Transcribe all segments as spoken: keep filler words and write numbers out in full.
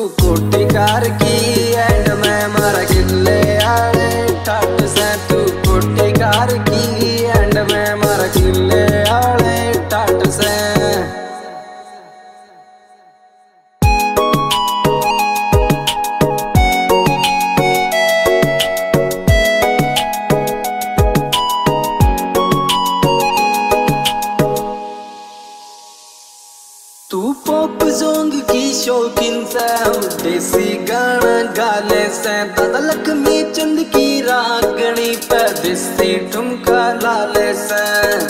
कोटी कार की एंड मैं मारा किले आले ठाट से। तू कोटी कार की एंड मैं मारा किले आले ठाट से। तू पॉप सॉन्ग की शौकीन से, हम देसी गाना गाले से। दादा लक्ष्मी चंद की रागनी पे देसी ठुमका लाले से।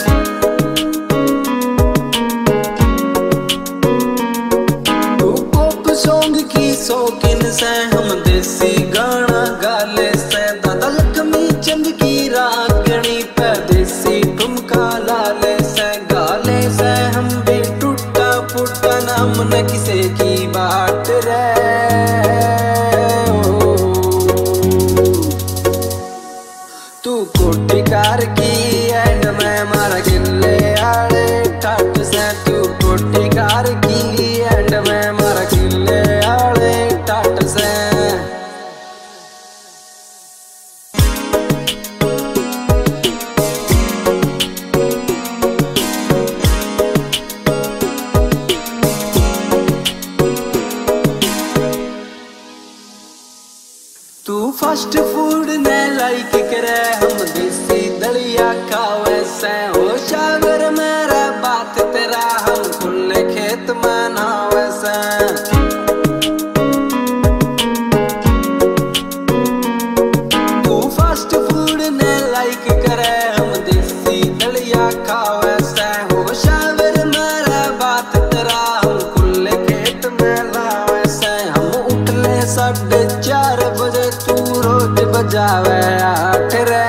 तू पॉप सॉन्ग की शौकीन से, हम देसी गाना गाले से। दादा लक्ष्मी चंद की रागनी पे देसी ठुमका लाले से। गाले से हम भी फुटा नाम न किसे की बात रे। तू कोटी कार की एंड मैं मारा किले आले ठाट से। तू कोटी कार की एंड मैं मारा किले आले ठाट से। तू फास्ट फूड ने लाइक करे, हम देसी दलिया खावे से। हो शावर मेरा बात तेरा, हम खुले खेत में नहावे से। तू फास्ट फूड ने लाइक करे, हम देसी दलिया खावे से। हो शावर मेरा बात तेरा, हम खुले खेत में नहावे से। हम उठले साढ़े चार बजे, तू रोज बजावे आठ रे।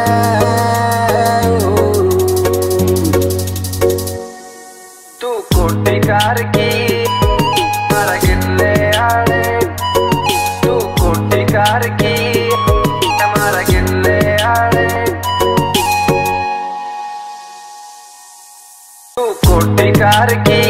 तू कोटी कार की मारा किले आले। तू कोटी कार की मारा किले आले। तू कोटी कार की